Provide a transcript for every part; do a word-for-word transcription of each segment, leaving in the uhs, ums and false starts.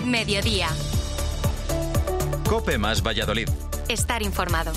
Mediodía. COPE más Valladolid. Estar informado.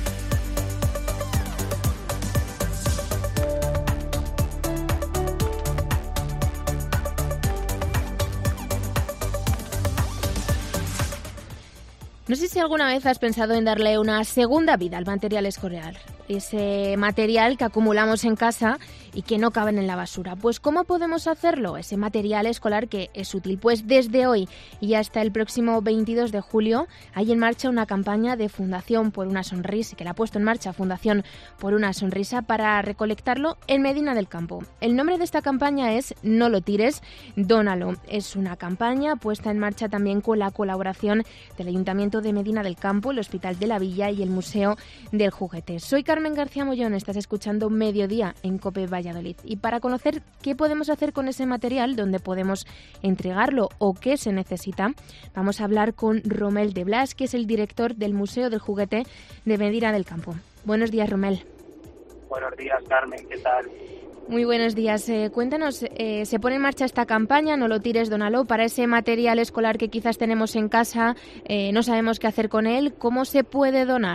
No sé si alguna vez has pensado en darle una segunda vida al material escolar, ese material que acumulamos en casa y que no caben en la basura. Pues ¿cómo podemos hacerlo? Ese material escolar que es útil. Pues desde hoy y hasta el próximo veintidós de julio hay en marcha una campaña de Fundación por una Sonrisa, que la ha puesto en marcha Fundación por una Sonrisa para recolectarlo en Medina del Campo. El nombre de esta campaña es No lo tires, dónalo. Es una campaña puesta en marcha también con la colaboración del Ayuntamiento de Medina del Campo, el Hospital de la Villa y el Museo del Juguete. Soy Carmen García Mollón, estás escuchando Mediodía en COPE Valladolid. Y para conocer qué podemos hacer con ese material, dónde podemos entregarlo o qué se necesita, vamos a hablar con Romel de Blas, que es el director del Museo del Juguete de Medina del Campo. Buenos días, Romel. Buenos días, Carmen, ¿qué tal? Muy buenos días. Eh, cuéntanos, eh, se pone en marcha esta campaña, No lo tires, dónalo, para ese material escolar que quizás tenemos en casa, eh, no sabemos qué hacer con él. ¿Cómo se puede donar?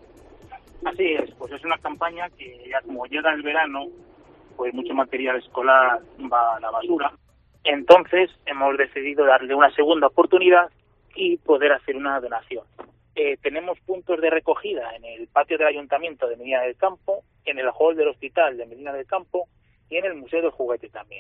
Así es, pues es una campaña que ya como llega el verano, pues mucho material escolar va a la basura. Entonces hemos decidido darle una segunda oportunidad y poder hacer una donación. Eh, tenemos puntos de recogida en el patio del Ayuntamiento de Medina del Campo, en el hall del Hospital de Medina del Campo y en el Museo del Juguete también.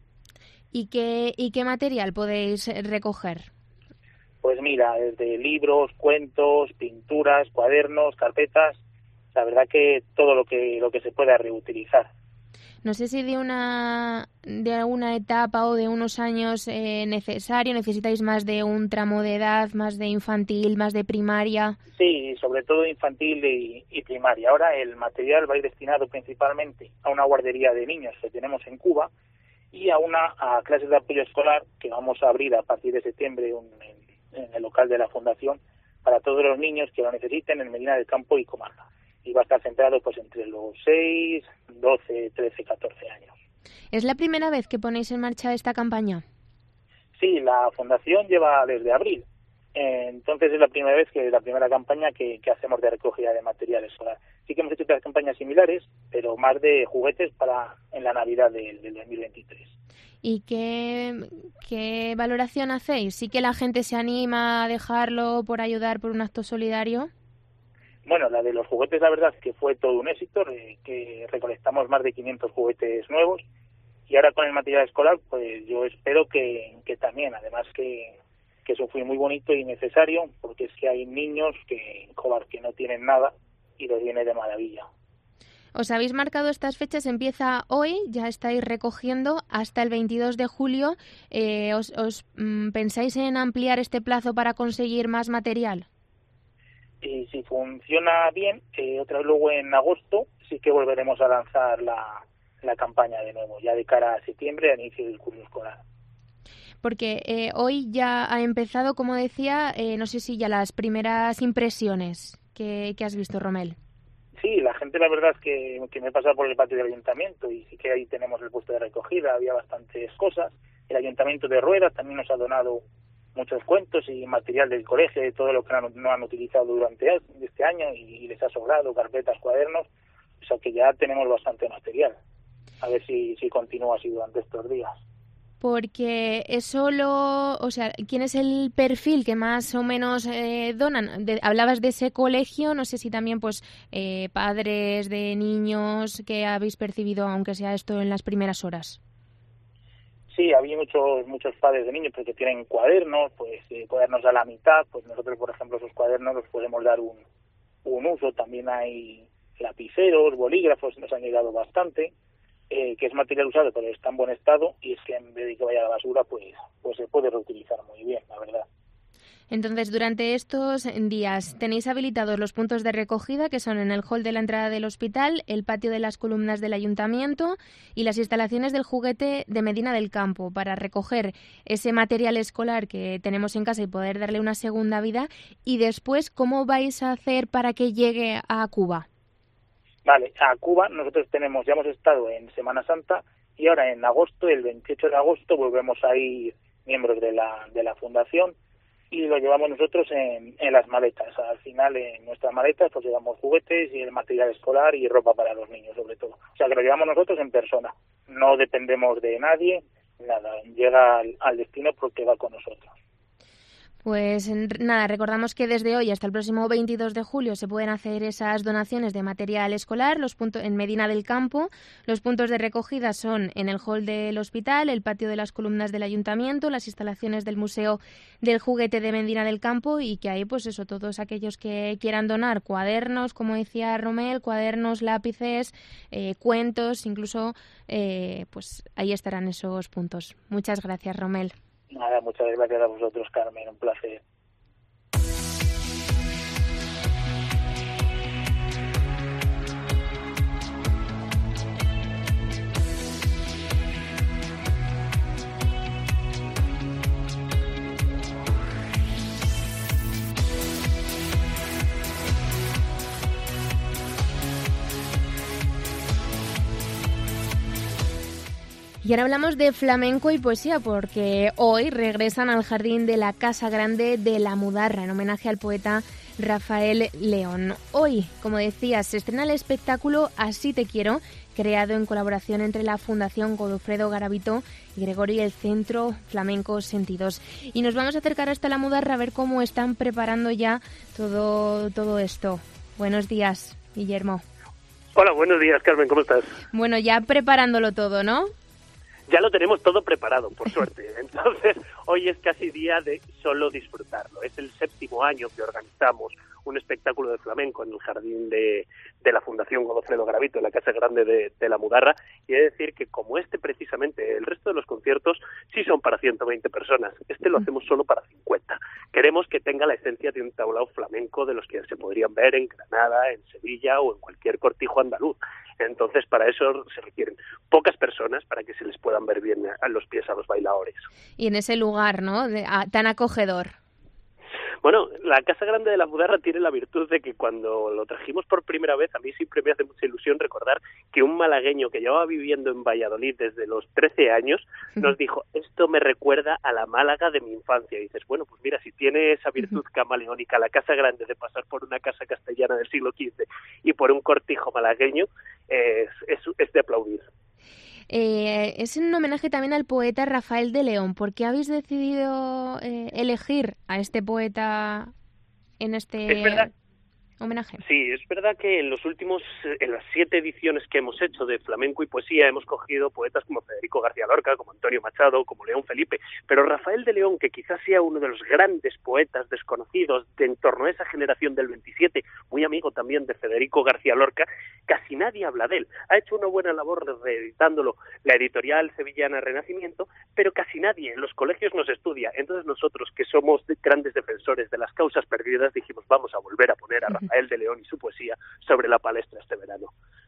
¿Y qué, y qué material podéis recoger? Pues mira, desde libros, cuentos, pinturas, cuadernos, carpetas, la verdad que todo lo que lo que se pueda reutilizar. No sé si de una de alguna etapa o de unos años eh, necesario, necesitáis más de un tramo de edad, más de infantil, más de primaria. Sí, sobre todo infantil y, y primaria. Ahora el material va a ir destinado principalmente a una guardería de niños que tenemos en Cuba y a una a clases de apoyo escolar que vamos a abrir a partir de septiembre un, en, en el local de la Fundación para todos los niños que lo necesiten en Medina del Campo y comarca. Y va a estar centrado pues entre los seis, doce, trece, catorce años. ¿Es la primera vez que ponéis en marcha esta campaña? Sí, la Fundación lleva desde abril. Eh, entonces es la primera vez que la primera campaña que, que hacemos de recogida de material escolar. Sí que hemos hecho otras campañas similares, pero más de juguetes para en la Navidad del, del dos mil veintitrés. ¿Y qué, qué valoración hacéis? ¿Sí que la gente se anima a dejarlo por ayudar por un acto solidario? Bueno, la de los juguetes, la verdad que fue todo un éxito, eh, que recolectamos más de quinientos juguetes nuevos y ahora con el material escolar, pues yo espero que, que también, además que, que eso fue muy bonito y necesario, porque es que hay niños que, joder, que no tienen nada y les viene de maravilla. Os habéis marcado estas fechas, empieza hoy, ya estáis recogiendo hasta el veintidós de julio. Eh, ¿Os, os mm, pensáis en ampliar este plazo para conseguir más material? Y si funciona bien, eh, otra vez luego en agosto sí que volveremos a lanzar la, la campaña de nuevo, ya de cara a septiembre, a inicio del curso escolar. Porque eh, hoy ya ha empezado, como decía, eh, no sé si ya las primeras impresiones que, que has visto, Romel. Sí, la gente la verdad es que, que me he pasado por el patio del Ayuntamiento y sí que ahí tenemos el puesto de recogida, había bastantes cosas. El Ayuntamiento de Ruedas también nos ha donado muchos cuentos y material del colegio, de todo lo que no, no han utilizado durante este año y les ha sobrado, carpetas, cuadernos, o sea que ya tenemos bastante material. A ver si, si continúa así durante estos días. Porque es solo, o sea, ¿quién es el perfil que más o menos eh, donan? De, hablabas de ese colegio, no sé si también pues eh, padres de niños que habéis percibido, aunque sea esto en las primeras horas. Sí, había muchos muchos padres de niños porque tienen cuadernos, pues eh, cuadernos a la mitad, pues nosotros, por ejemplo, esos cuadernos los podemos dar un, un uso. También hay lapiceros, bolígrafos, nos han llegado bastante, eh, que es material usado, pero está en buen estado y es que en vez de que vaya a la basura, pues, pues se puede reutilizar muy bien, la verdad. Entonces, durante estos días tenéis habilitados los puntos de recogida, que son en el hall de la entrada del hospital, el patio de las columnas del Ayuntamiento y las instalaciones del Juguete de Medina del Campo, para recoger ese material escolar que tenemos en casa y poder darle una segunda vida. Y después, ¿cómo vais a hacer para que llegue a Cuba? Vale, a Cuba nosotros tenemos, ya hemos estado en Semana Santa y ahora en agosto, el veintiocho de agosto, volvemos a ir miembros de la, de la fundación, y lo llevamos nosotros en, en las maletas. Al final, en nuestras maletas pues llevamos juguetes y el material escolar y ropa para los niños, sobre todo. O sea, que lo llevamos nosotros en persona. No dependemos de nadie, nada. Llega al, al destino porque va con nosotros. Pues nada, recordamos que desde hoy hasta el próximo veintidós de julio se pueden hacer esas donaciones de material escolar los puntos en Medina del Campo. Los puntos de recogida son en el hall del hospital, el patio de las columnas del ayuntamiento, las instalaciones del Museo del Juguete de Medina del Campo, y que ahí, pues eso, todos aquellos que quieran donar cuadernos, como decía Romel, cuadernos, lápices, eh, cuentos, incluso, eh, pues ahí estarán esos puntos. Muchas gracias, Romel. Nada, muchas gracias a vosotros, Carmen, un placer. Y ahora hablamos de flamenco y poesía, porque hoy regresan al jardín de la Casa Grande de la Mudarra en homenaje al poeta Rafael León. Hoy, como decía, se estrena el espectáculo Así te quiero, creado en colaboración entre la Fundación Godofredo Garavito y Gregorio y el Centro Flamenco Sentidos. Y nos vamos a acercar hasta la Mudarra a ver cómo están preparando ya todo, todo esto. Buenos días, Guillermo. Hola, buenos días, Carmen, ¿cómo estás? Bueno, ya preparándolo todo, ¿no? Ya lo tenemos todo preparado, por suerte. Entonces, hoy es casi día de solo disfrutarlo. Es el séptimo año que organizamos un espectáculo de flamenco en el jardín de, de la Fundación Godofredo Garavito, en la Casa Grande de, de la Mudarra. Y he de decir que, como este precisamente, el resto de los conciertos sí son para ciento veinte personas. Este lo hacemos solo para cincuenta. Queremos que tenga la esencia de un tablao flamenco de los que se podrían ver en Granada, en Sevilla o en cualquier cortijo andaluz. Entonces, para eso se requieren pocas personas para que se les puedan ver bien a los pies a los bailadores. Y en ese lugar, ¿no?, de, a, tan acogedor. Bueno, la Casa Grande de la Mudarra tiene la virtud de que cuando lo trajimos por primera vez, a mí siempre me hace mucha ilusión recordar que un malagueño que llevaba viviendo en Valladolid desde los trece años nos dijo, esto me recuerda a la Málaga de mi infancia. Y dices, bueno, pues mira, si tiene esa virtud camaleónica la Casa Grande de pasar por una casa castellana del siglo quince y por un cortijo malagueño, es, es, es de aplaudir. Eh, es un homenaje también al poeta Rafael de León. ¿Por qué habéis decidido eh, elegir a este poeta en este homenaje? Sí, es verdad que en los últimos, en las siete ediciones que hemos hecho de flamenco y poesía hemos cogido poetas como Federico García Lorca, como Antonio Machado, como León Felipe, pero Rafael de León, que quizás sea uno de los grandes poetas desconocidos de en torno a esa generación del veintisiete, muy amigo también de Federico García Lorca, casi nadie habla de él. Ha hecho una buena labor reeditándolo la editorial sevillana Renacimiento, pero casi nadie en los colegios nos estudia. Entonces nosotros, que somos grandes defensores de las causas perdidas, dijimos, vamos a volver a poner a Rafael de León y su poesía sobre la palestra este verano.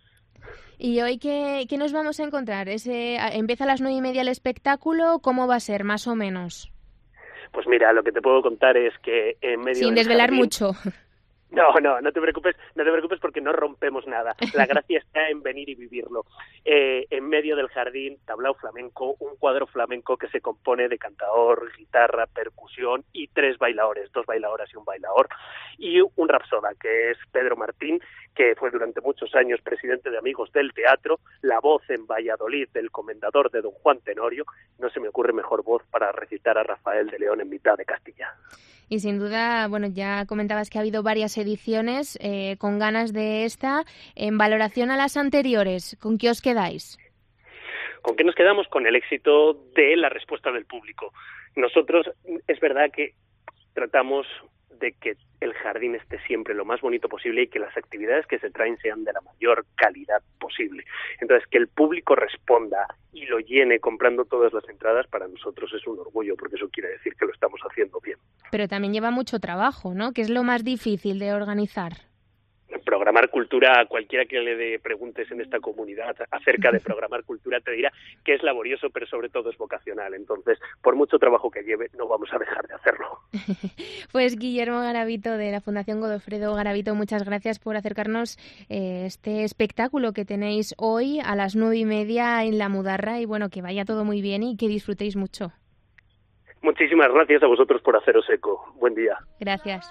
¿Y hoy qué, qué nos vamos a encontrar? Ese, ¿Empieza a las nueve y media el espectáculo? ¿Cómo va a ser, más o menos? Pues mira, lo que te puedo contar es que en medio Sin desvelar jardín, mucho. No, no, no te preocupes, no te preocupes porque no rompemos nada. La gracia está en venir y vivirlo. Eh, en medio del jardín, tablao flamenco, un cuadro flamenco que se compone de cantador, guitarra, percusión y tres bailadores, dos bailadoras y un bailador, y un rapsoda, que es Pedro Martín, que fue durante muchos años presidente de Amigos del Teatro, la voz en Valladolid del comendador de don Juan Tenorio. No se me ocurre mejor voz para recitar a Rafael de León en mitad de Castilla. Y sin duda, bueno, ya comentabas que ha habido varias ediciones, eh, con ganas de esta. En valoración a las anteriores, ¿con qué os quedáis? ¿Con qué nos quedamos? Con el éxito de la respuesta del público. Nosotros, es verdad que tratamos de que el jardín esté siempre lo más bonito posible y que las actividades que se traen sean de la mayor calidad posible. Entonces, que el público responda y lo llene comprando todas las entradas, para nosotros es un orgullo, porque eso quiere decir que lo estamos haciendo bien. Pero también lleva mucho trabajo, ¿no?, que es lo más difícil de organizar. Programar cultura, a cualquiera que le de preguntes en esta comunidad acerca de programar cultura te dirá que es laborioso, pero sobre todo es vocacional. Entonces, por mucho trabajo que lleve, no vamos a dejar de hacerlo. Pues Guillermo Garavito, de la Fundación Godofredo Garavito, muchas gracias por acercarnos eh, este espectáculo que tenéis hoy a las nueve y media en La Mudarra, y bueno, que vaya todo muy bien y que disfrutéis mucho. Muchísimas gracias a vosotros por haceros eco. Buen día. Gracias.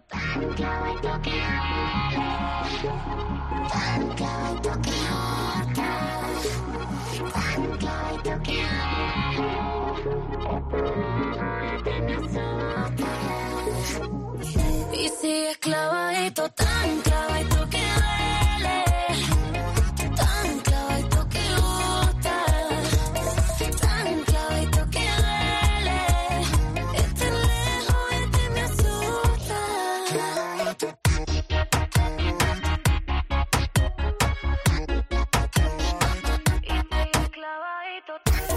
Y sigue clavadito, tan clavadito que duele, tan clavadito que gusta, tan clavadito que duele, estar lejos de ti me asusta. Y sigue clavadito.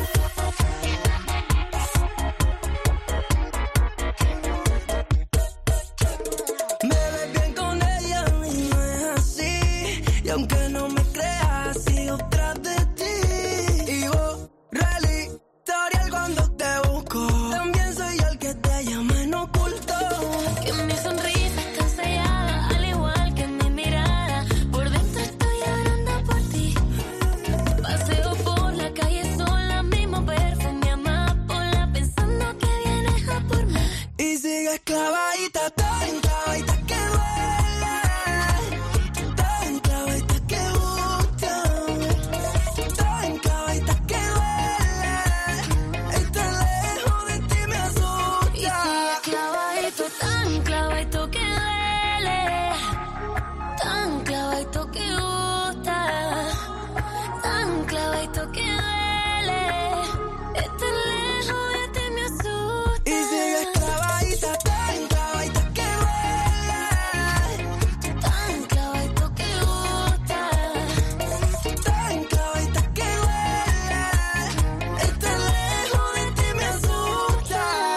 Aunque no me creas, sigo tras de ti. Y borré el historial cuando te busco. También soy yo el que te llama en oculto. Que mi sonrisa está sellada, al igual que mi mirada. Por dentro estoy llorando por ti. Paseo por la calle sola, mismo perfume amapola, pensando que vienes a por mí. Y sigues clavadita, tan clavadita que duele, tan clavadita que gusta, tan clavadita que duele, estar lejos de ti me asusta. Y sigue clavadito, tan clavadito que duele, tan clavadito que gusta, tan clavadito que duele, estar lejos de ti me asusta. Y sigues clavadita, tan clavadita que duele, Tan clavadito que gusta, tan clavadita que duele, estar lejos de ti me asusta.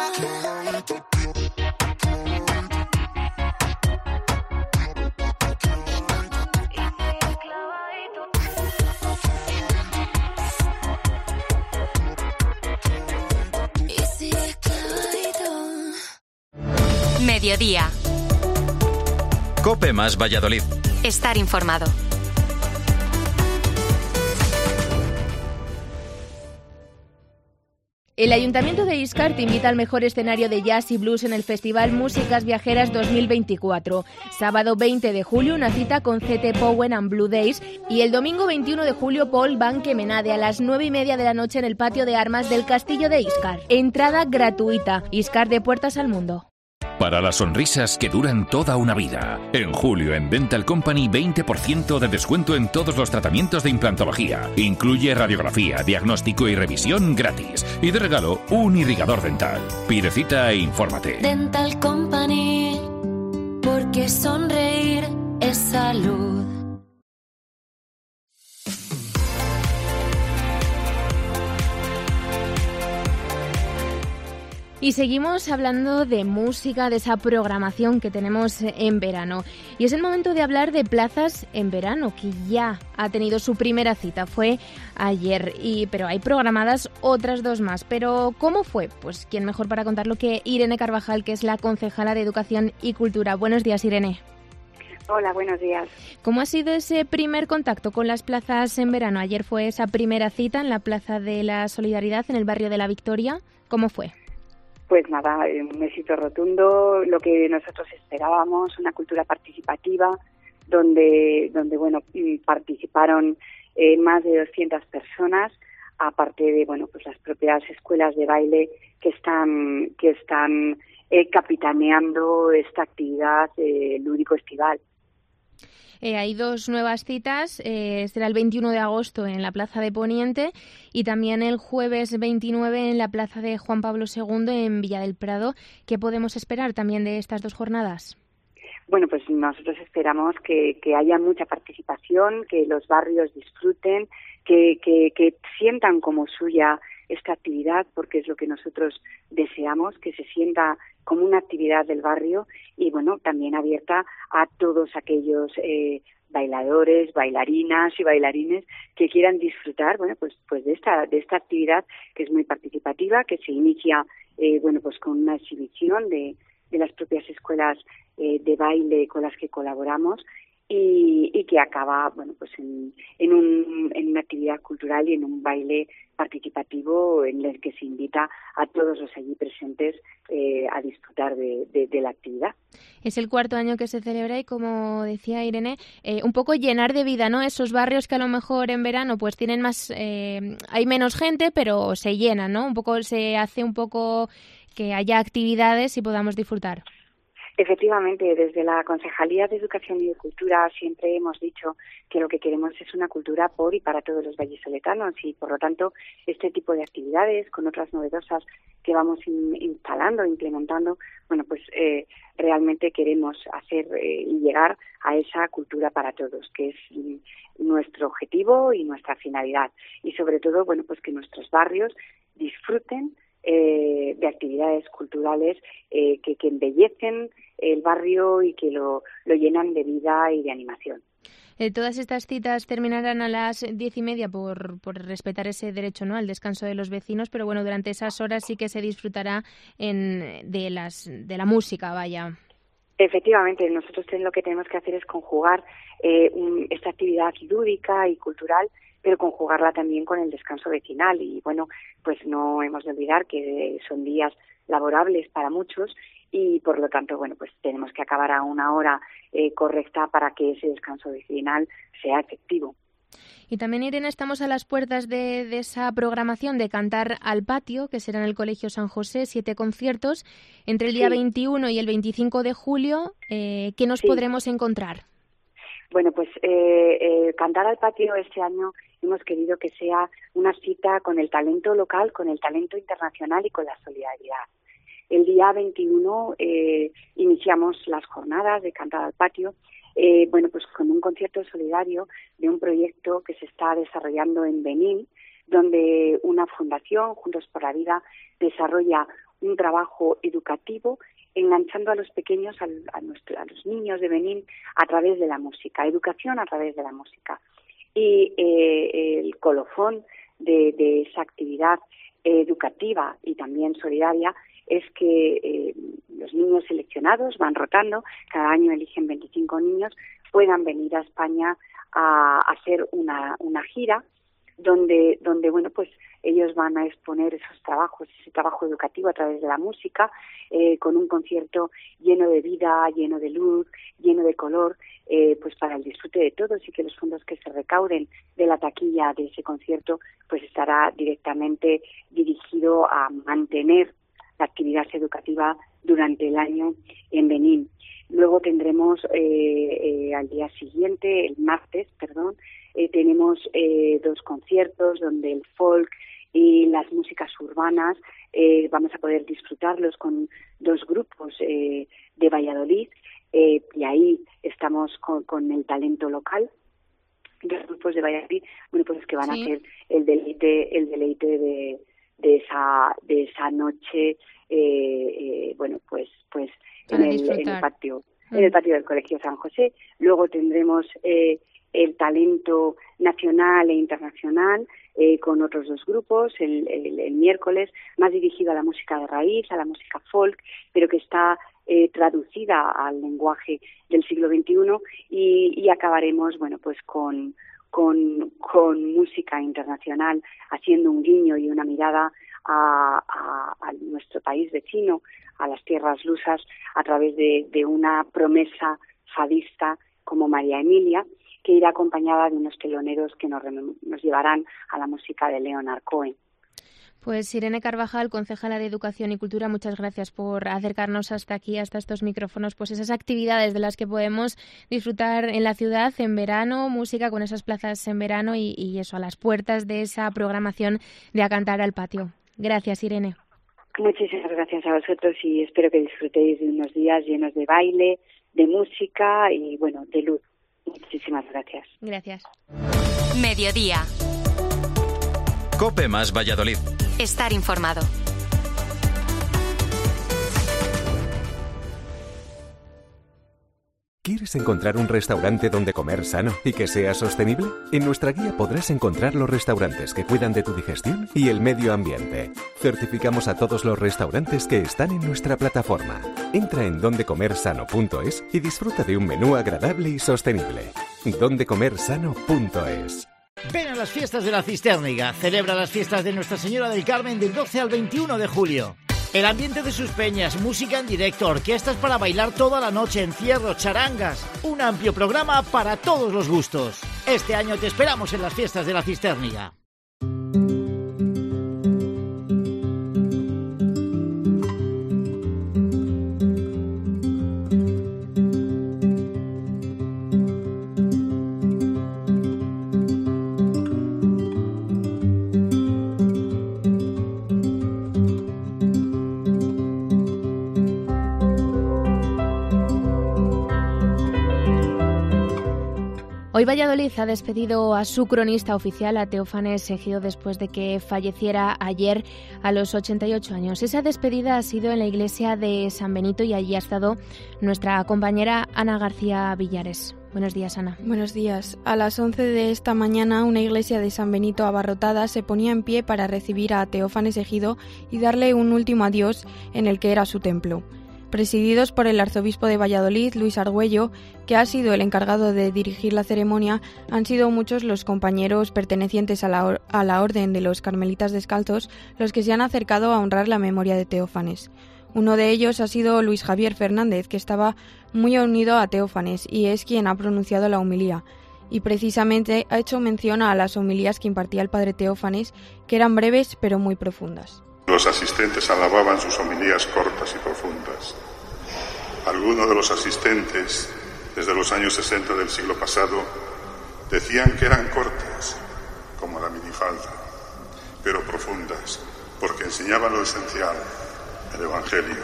y sigue clavadito. Mediodía. Cope más Valladolid. Estar informado. El Ayuntamiento de Iscar te invita al mejor escenario de jazz y blues en el Festival Músicas Viajeras dos mil veinticuatro. Sábado veinte de julio, una cita con C T Powen and Blue Days, y el domingo veintiuno de julio, Paul Van Kemenade a las nueve y media de la noche en el patio de armas del Castillo de Iscar. Entrada gratuita. Iscar, de puertas al mundo. Para las sonrisas que duran toda una vida. En julio en Dental Company veinte por ciento de descuento en todos los tratamientos de implantología. Incluye radiografía, diagnóstico y revisión gratis. Y de regalo, un irrigador dental. Pide cita e infórmate. Dental Company, porque sonreír es salud. Y seguimos hablando de música, de esa programación que tenemos en verano. Y es el momento de hablar de Plazas en Verano, que ya ha tenido su primera cita, fue ayer. Y, pero hay programadas otras dos más. Pero ¿cómo fue? Pues quién mejor para contarlo que Irene Carvajal, que es la concejala de Educación y Cultura. Buenos días, Irene. Hola, buenos días. ¿Cómo ha sido ese primer contacto con las plazas en verano? Ayer fue esa primera cita en la Plaza de la Solidaridad, en el barrio de la Victoria. ¿Cómo fue? Pues nada, un éxito rotundo, lo que nosotros esperábamos, una cultura participativa, donde, donde bueno, participaron eh, más de doscientas personas, aparte de bueno, pues las propias escuelas de baile que están, que están eh, capitaneando esta actividad eh, lúdico-estival. Eh, hay dos nuevas citas, eh, será el veintiuno de agosto en la Plaza de Poniente y también el jueves veintinueve en la Plaza de Juan Pablo segundo en Villa del Prado. ¿Qué podemos esperar también de estas dos jornadas? Bueno, pues nosotros esperamos que, que haya mucha participación, que los barrios disfruten, que, que, que sientan como suya esta actividad, porque es lo que nosotros deseamos, que se sienta como una actividad del barrio y, bueno, también abierta a todos aquellos eh, bailadores, bailarinas y bailarines que quieran disfrutar, bueno, pues pues de esta de esta actividad que es muy participativa, que se inicia, eh, bueno, pues con una exhibición de, de las propias escuelas eh, de baile con las que colaboramos y, y que acaba, bueno, pues en, en, un, en una actividad cultural y en un baile participativo en el que se invita a todos los allí presentes eh, a disfrutar de, de, de la actividad. Es el cuarto año que se celebra y, como decía Irene, eh, un poco llenar de vida, ¿no? Esos barrios que a lo mejor en verano pues tienen más, eh, hay menos gente, pero se llenan, ¿no? Un poco se hace un poco que haya actividades y podamos disfrutar. Efectivamente, desde la Concejalía de Educación y de Cultura siempre hemos dicho que lo que queremos es una cultura por y para todos los vallisoletanos y, por lo tanto, este tipo de actividades con otras novedosas que vamos in, instalando, implementando, bueno, pues eh, realmente queremos hacer eh, y llegar a esa cultura para todos, que es mm, nuestro objetivo y nuestra finalidad. Y, sobre todo, bueno, pues que nuestros barrios disfruten eh, de actividades culturales eh, que, que embellecen el barrio y que lo, lo llenan de vida y de animación. Eh, todas estas citas terminarán a las diez y media por, por respetar ese derecho, ¿no?, al descanso de los vecinos, pero bueno, durante esas horas sí que se disfrutará en, de, las, de la música, vaya. Efectivamente, nosotros lo que tenemos que hacer es conjugar eh, un, esta actividad lúdica y cultural, pero conjugarla también con el descanso vecinal. Y bueno, pues no hemos de olvidar que son días laborables para muchos y por lo tanto, bueno, pues tenemos que acabar a una hora eh, correcta para que ese descanso vecinal sea efectivo. Y también, Irene, estamos a las puertas de, de esa programación de Cantar al Patio, que será en el Colegio San José, siete conciertos, entre el día sí. veintiuno y el veinticinco de julio. Eh, ¿Qué nos sí. podremos encontrar? Bueno, pues eh, eh, Cantar al Patio este año hemos querido que sea una cita con el talento local, con el talento internacional y con la solidaridad. El día veintiuno eh, iniciamos las jornadas de Cantar al Patio, eh, bueno, pues con un concierto solidario de un proyecto que se está desarrollando en Benín, donde una fundación, Juntos por la Vida, desarrolla un trabajo educativo enganchando a los pequeños, a, a, nuestro, a los niños de Benín, a través de la música, educación a través de la música. Y eh, el colofón de, de esa actividad educativa y también solidaria es que eh, los niños seleccionados van rotando, cada año eligen veinticinco niños, puedan venir a España a, a hacer una, una gira donde, donde bueno, pues ellos van a exponer esos trabajos, ese trabajo educativo a través de la música, eh, con un concierto lleno de vida, lleno de luz, lleno de color, eh, pues para el disfrute de todos, y que los fondos que se recauden de la taquilla de ese concierto pues estará directamente dirigido a mantener la actividad educativa durante el año en Benín. Luego tendremos eh, eh, al día siguiente, el martes, perdón, eh, tenemos eh, dos conciertos donde el folk y las músicas urbanas eh, vamos a poder disfrutarlos con dos grupos eh, de Valladolid, eh, y ahí estamos con, con el talento local, dos grupos de Valladolid, bueno, pues que van sí. a hacer el deleite, el deleite de, de esa de esa noche, eh, eh, bueno, pues pues en el, en el patio, mm. en el patio del Colegio San José. Luego tendremos eh, el talento nacional e internacional eh, con otros dos grupos, el, el, el miércoles, más dirigido a la música de raíz, a la música folk, pero que está eh, traducida al lenguaje del siglo veintiuno, y, y acabaremos, bueno, pues con Con, con música internacional, haciendo un guiño y una mirada a, a, a nuestro país vecino, a las tierras lusas, a través de, de una promesa fadista como María Emilia, que irá acompañada de unos teloneros que nos, nos llevarán a la música de Leonard Cohen. Pues Irene Carvajal, concejala de Educación y Cultura, muchas gracias por acercarnos hasta aquí, hasta estos micrófonos, pues esas actividades de las que podemos disfrutar en la ciudad en verano, música con esas plazas en verano y, y eso, a las puertas de esa programación de A Cantar al Patio. Gracias, Irene. Muchísimas gracias a vosotros y espero que disfrutéis de unos días llenos de baile, de música y, bueno, de luz. Muchísimas gracias. Gracias. Mediodía. COPE más Valladolid. Estar informado. ¿Quieres encontrar un restaurante donde comer sano y que sea sostenible? En nuestra guía podrás encontrar los restaurantes que cuidan de tu digestión y el medio ambiente. Certificamos a todos los restaurantes que están en nuestra plataforma. Entra en dondecomersano punto es y disfruta de un menú agradable y sostenible. dondecomersano punto es. Ven a las fiestas de la Cisterniga. Celebra las fiestas de Nuestra Señora del Carmen del doce al veintiuno de julio. El ambiente de sus peñas, música en directo, orquestas para bailar toda la noche, encierros, charangas. Un amplio programa para todos los gustos. Este año te esperamos en las fiestas de la Cisterniga. Hoy Valladolid ha despedido a su cronista oficial, a Teófanes Ejido, después de que falleciera ayer a los ochenta y ocho años. Esa despedida ha sido en la iglesia de San Benito y allí ha estado nuestra compañera Ana García Villares. Buenos días, Ana. Buenos días. A las once de esta mañana, una iglesia de San Benito abarrotada se ponía en pie para recibir a Teófanes Ejido y darle un último adiós en el que era su templo. Presididos por el arzobispo de Valladolid, Luis Argüello, que ha sido el encargado de dirigir la ceremonia, han sido muchos los compañeros pertenecientes a la, or- a la Orden de los Carmelitas Descalzos los que se han acercado a honrar la memoria de Teófanes. Uno de ellos ha sido Luis Javier Fernández, que estaba muy unido a Teófanes y es quien ha pronunciado la homilía. Y precisamente ha hecho mención a las homilías que impartía el padre Teófanes, que eran breves pero muy profundas. Los asistentes alababan sus homilías cortas y profundas. Algunos de los asistentes, desde los años sesenta del siglo pasado, decían que eran cortas, como la minifalda, pero profundas, porque enseñaban lo esencial, el Evangelio.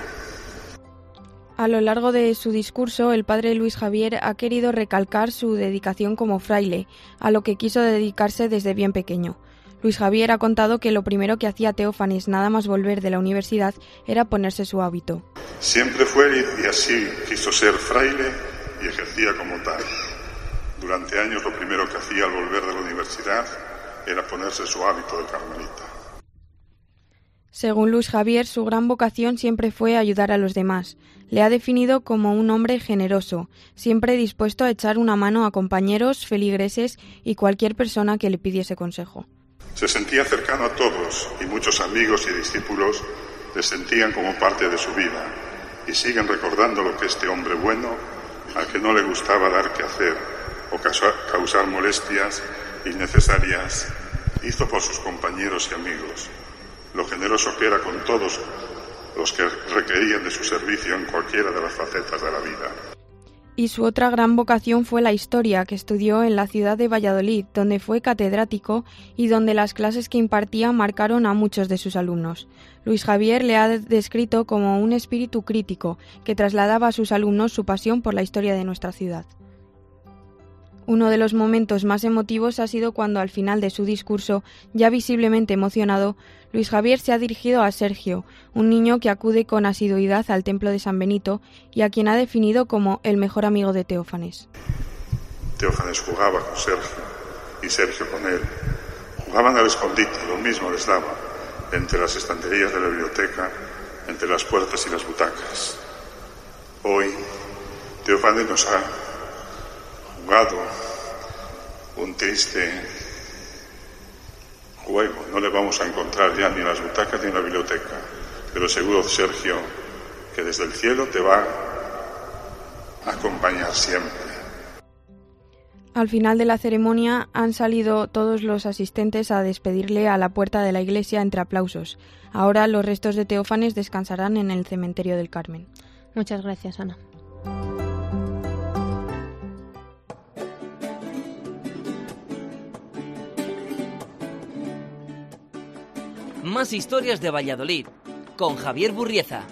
A lo largo de su discurso, el padre Luis Javier ha querido recalcar su dedicación como fraile, a lo que quiso dedicarse desde bien pequeño. Luis Javier ha contado que lo primero que hacía Teófanes nada más volver de la universidad era ponerse su hábito. Siempre fue y así quiso ser fraile y ejercía como tal. Durante años lo primero que hacía al volver de la universidad era ponerse su hábito de carmelita. Según Luis Javier, su gran vocación siempre fue ayudar a los demás. Le ha definido como un hombre generoso, siempre dispuesto a echar una mano a compañeros, feligreses y cualquier persona que le pidiese consejo. Se sentía cercano a todos y muchos amigos y discípulos le sentían como parte de su vida y siguen recordando lo que este hombre bueno, al que no le gustaba dar que hacer o causar molestias innecesarias, hizo por sus compañeros y amigos, lo generoso que era con todos los que requerían de su servicio en cualquiera de las facetas de la vida. Y su otra gran vocación fue la historia, que estudió en la ciudad de Valladolid, donde fue catedrático y donde las clases que impartía marcaron a muchos de sus alumnos. Luis Javier le ha descrito como un espíritu crítico que trasladaba a sus alumnos su pasión por la historia de nuestra ciudad. Uno de los momentos más emotivos ha sido cuando al final de su discurso, ya visiblemente emocionado, Luis Javier se ha dirigido a Sergio, un niño que acude con asiduidad al templo de San Benito y a quien ha definido como el mejor amigo de Teófanes. Teófanes jugaba con Sergio y Sergio con él. Jugaban al escondite, lo mismo les daba, entre las estanterías de la biblioteca, entre las puertas y las butacas. Hoy, Teófanes nos ha jugado un triste juego. No le vamos a encontrar ya ni en las butacas ni en la biblioteca, pero seguro, Sergio, que desde el cielo te va a acompañar siempre. Al final de la ceremonia han salido todos los asistentes a despedirle a la puerta de la iglesia entre aplausos. Ahora los restos de Teófanes descansarán en el cementerio del Carmen. Muchas gracias, Ana. Más historias de Valladolid, con Javier Burrieza.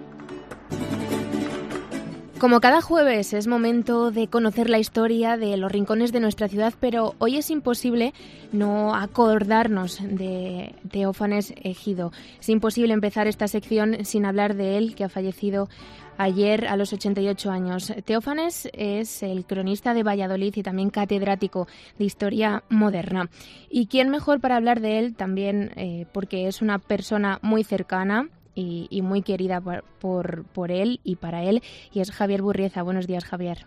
Como cada jueves es momento de conocer la historia de los rincones de nuestra ciudad, pero hoy es imposible no acordarnos de Teófanes Ejido. Es imposible empezar esta sección sin hablar de él, que ha fallecido ayer a los ochenta y ocho años. Teófanes es el cronista de Valladolid y también catedrático de Historia Moderna. ¿Y quién mejor para hablar de él? También eh, porque es una persona muy cercana y, y muy querida por, por, por él y para él, y es Javier Burrieza. Buenos días, Javier.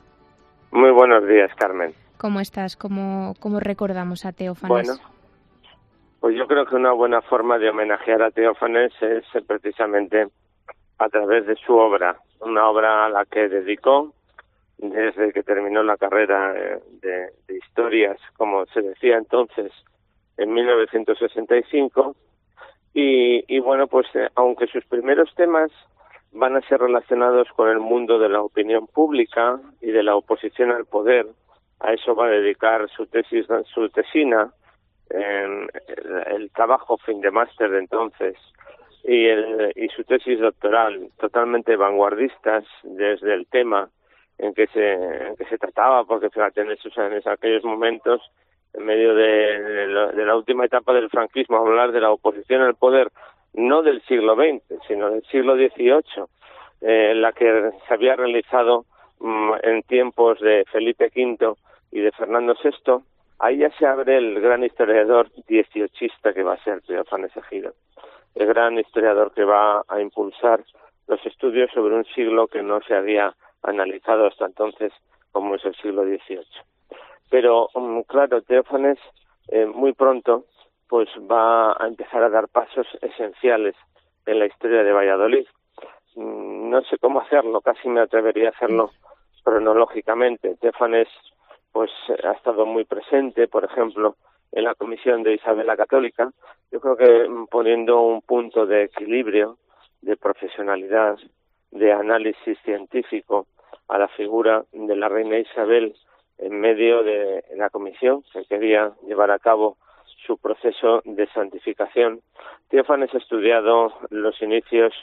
Muy buenos días, Carmen. ¿Cómo estás? ¿Cómo, cómo recordamos a Teófanes? Bueno, pues yo creo que una buena forma de homenajear a Teófanes es eh, precisamente a través de su obra, una obra a la que dedicó desde que terminó la carrera eh, de, de historias, como se decía entonces, en mil novecientos sesenta y cinco, y, y bueno, pues eh, aunque sus primeros temas van a ser relacionados con el mundo de la opinión pública y de la oposición al poder, a eso va a dedicar su tesis, su tesina, en el, el trabajo fin de máster de entonces, y, el, y su tesis doctoral, totalmente vanguardistas desde el tema en que se, en que se trataba, porque fíjate, en, esos, en aquellos momentos, en medio de, de, la, de la última etapa del franquismo, hablar de la oposición al poder, no del siglo veinte, sino del siglo dieciocho, eh, la que se había realizado mm, en tiempos de Felipe quinto y de Fernando sexto, ahí ya se abre el gran historiador dieciochista que va a ser Teófanes Ejido, el gran historiador que va a impulsar los estudios sobre un siglo que no se había analizado hasta entonces, como es el siglo dieciocho. Pero, um, claro, Teófanes eh, muy pronto pues va a empezar a dar pasos esenciales en la historia de Valladolid. Mm, no sé cómo hacerlo, casi me atrevería a hacerlo cronológicamente. Teófanes pues ha estado muy presente, por ejemplo, en la comisión de Isabel la Católica, yo creo que poniendo un punto de equilibrio, de profesionalidad, de análisis científico a la figura de la reina Isabel en medio de la comisión que quería llevar a cabo su proceso de santificación. Teófanes ha estudiado los inicios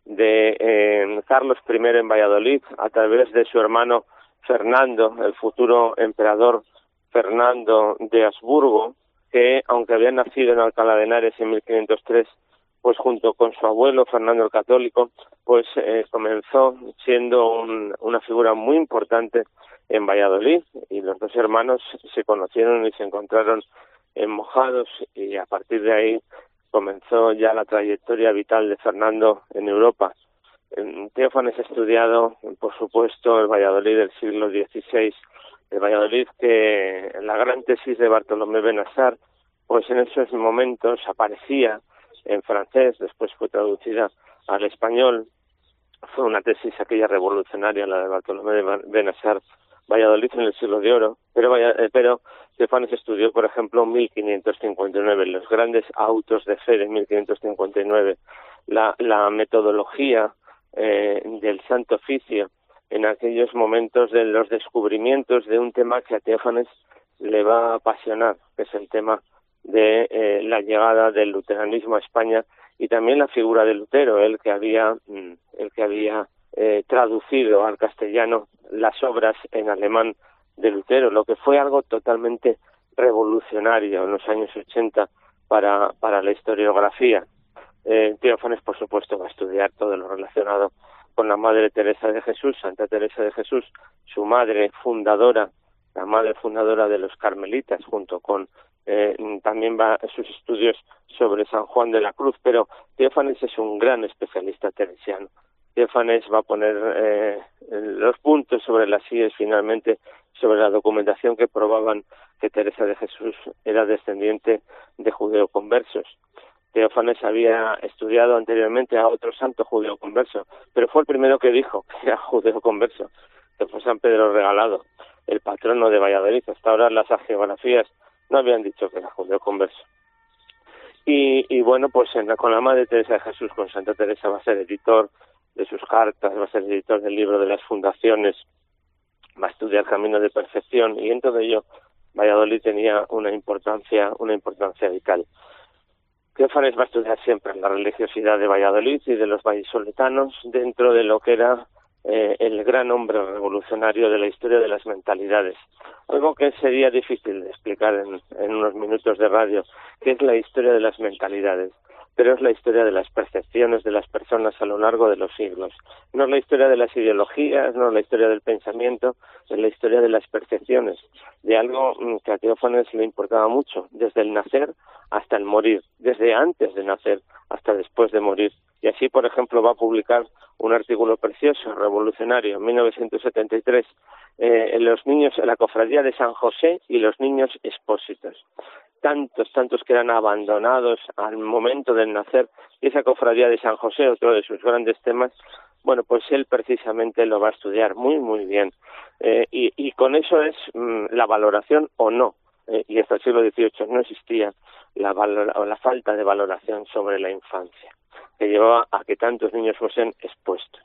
de eh, Carlos primero en Valladolid a través de su hermano Fernando, el futuro emperador Fernando de Habsburgo, que aunque había nacido en Alcalá de Henares en mil quinientos tres, pues junto con su abuelo Fernando el Católico, pues eh, comenzó siendo un, una figura muy importante en Valladolid, y los dos hermanos se conocieron y se encontraron en Mojados, y a partir de ahí comenzó ya la trayectoria vital de Fernando en Europa. Teófanes ha estudiado, por supuesto, el Valladolid del siglo dieciséis, el Valladolid que en la gran tesis de Bartolomé Benassar, pues en esos momentos aparecía en francés, después fue traducida al español. Fue una tesis aquella revolucionaria, la de Bartolomé Benassar, Valladolid en el siglo de oro, pero, pero Teófanes estudió, por ejemplo, mil quinientos cincuenta y nueve, los grandes autos de fe de mil quinientos cincuenta y nueve, la, la metodología eh, del Santo Oficio en aquellos momentos de los descubrimientos de un tema que a Teófanes le va a apasionar, que es el tema de eh, la llegada del luteranismo a España, y también la figura de Lutero, el que había, el que había eh, traducido al castellano las obras en alemán de Lutero, lo que fue algo totalmente revolucionario en los años ochenta para, para la historiografía. Eh, Teófanes, por supuesto, va a estudiar todo lo relacionado con la Madre Teresa de Jesús, Santa Teresa de Jesús, su madre fundadora, la madre fundadora de los carmelitas, junto con eh, también va a sus estudios sobre San Juan de la Cruz, pero Teófanes es un gran especialista teresiano. Teófanes va a poner eh, los puntos sobre las íes finalmente sobre la documentación que probaban que Teresa de Jesús era descendiente de judeoconversos. Teófanes había estudiado anteriormente a otro santo judeoconverso, pero fue el primero que dijo que era judeoconverso, que fue San Pedro Regalado, el patrono de Valladolid. Hasta ahora las hagiografías no habían dicho que era judeoconverso. Y, y bueno, pues en la, con la Madre Teresa de Jesús, con Santa Teresa, va a ser editor de sus cartas, va a ser editor del libro de las fundaciones, va a estudiar Camino de Perfección, y en todo ello Valladolid tenía una importancia, una importancia vital. Teófanes va a estudiar siempre la religiosidad de Valladolid y de los vallisoletanos dentro de lo que era eh, el gran hombre revolucionario de la historia de las mentalidades. Algo que sería difícil de explicar en, en unos minutos de radio, que es la historia de las mentalidades, pero es la historia de las percepciones de las personas a lo largo de los siglos. No es la historia de las ideologías, no es la historia del pensamiento, es la historia de las percepciones, de algo que a Teófanes le importaba mucho, desde el nacer hasta el morir, desde antes de nacer hasta después de morir. Y así, por ejemplo, va a publicar un artículo precioso, revolucionario, en mil novecientos setenta y tres, eh, en los niños, en la cofradía de San José y los niños expósitos. Tantos, tantos que eran abandonados al momento del nacer. Y esa cofradía de San José, otro de sus grandes temas, bueno, pues él precisamente lo va a estudiar muy, muy bien. Eh, y, y con eso es mmm, la valoración o no. Eh, y hasta el siglo dieciocho no existía la, valor, o la falta de valoración sobre la infancia, que llevaba a que tantos niños fuesen expuestos.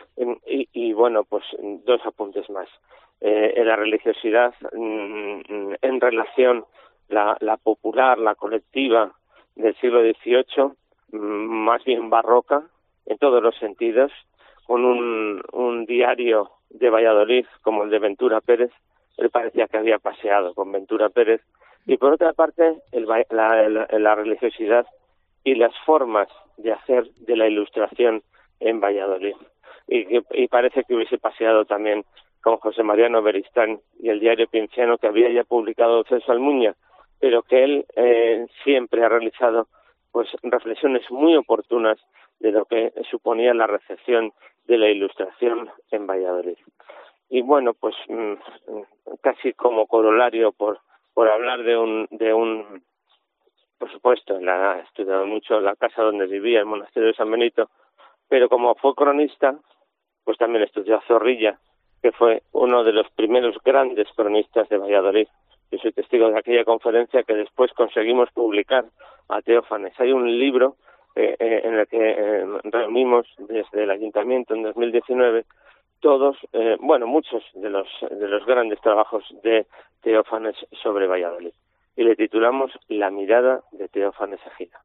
Y, y bueno, pues dos apuntes más. Eh, en la religiosidad mmm, en relación la, la popular, la colectiva del siglo dieciocho, mmm, más bien barroca en todos los sentidos, con un, un diario de Valladolid como el de Ventura Pérez. Él parecía que había paseado con Ventura Pérez. Y por otra parte, el, la, la, la religiosidad y las formas de hacer de la ilustración en Valladolid. Y, y parece que hubiese paseado también con José Mariano Beristán y el diario Pinciano, que había ya publicado Celso Almuña, pero que él eh, siempre ha realizado pues reflexiones muy oportunas de lo que suponía la recepción de la ilustración en Valladolid. Y bueno, pues mmm, casi como corolario, por por hablar de un de un por supuesto, la, he estudiado mucho la casa donde vivía, el monasterio de San Benito, pero como fue cronista, pues también estudió a Zorrilla, que fue uno de los primeros grandes cronistas de Valladolid. Yo soy testigo de aquella conferencia que después conseguimos publicar a Teófanes. Hay un libro eh, eh, en el que eh, reunimos desde el Ayuntamiento en dos mil diecinueve todos, eh, bueno, muchos de los de los grandes trabajos de Teófanes sobre Valladolid. Y le titulamos La mirada de Teófanes Ejida.